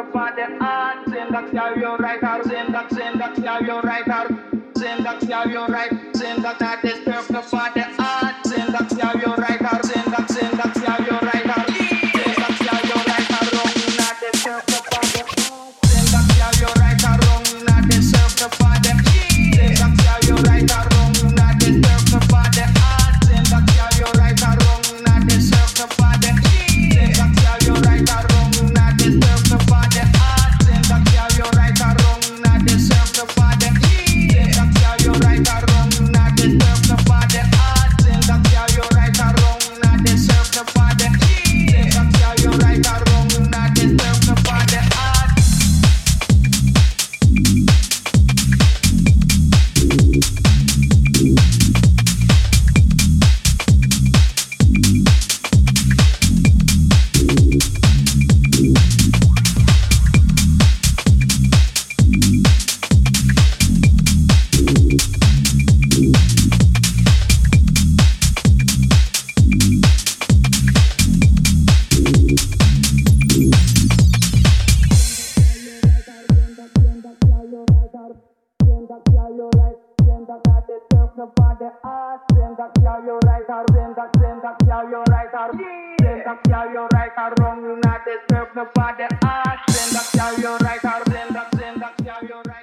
nobody art. Send that yeah, you're right. Send that yeah, you're right. Send that yeah, you're right. Send that I disturb nobody art. Send that yeah, you're right. Send that yeah, you're right. Send that yeah, you're right. Wrong, not disturb nobody art. Send that yeah, you're right. Wrong, not disturb nobody. Send that yeah, you're right. Wrong, not disturb nobody art. Send that yeah, you're right. Wrong, not disturb nobody. Send that yeah, you're right. Wrong, not disturb nobody art. Send that yeah, you're right. Wrong, not disturb nobody. Send that yeah, you're right. Wrong, not disturb nobody art. Send that yeah, you're right. Wrong, not disturb nobody. Send that yeah, you're right. Wrong, not disturb nobody art. Send that yeah, you're right. Send that I disturb nobody art. Send that yeah, you're right. Send that yeah, you're right. Send that yeah, you're right. Wrong, you not disturb nobody art. Send that yeah, you're right. Send that yeah, you're right.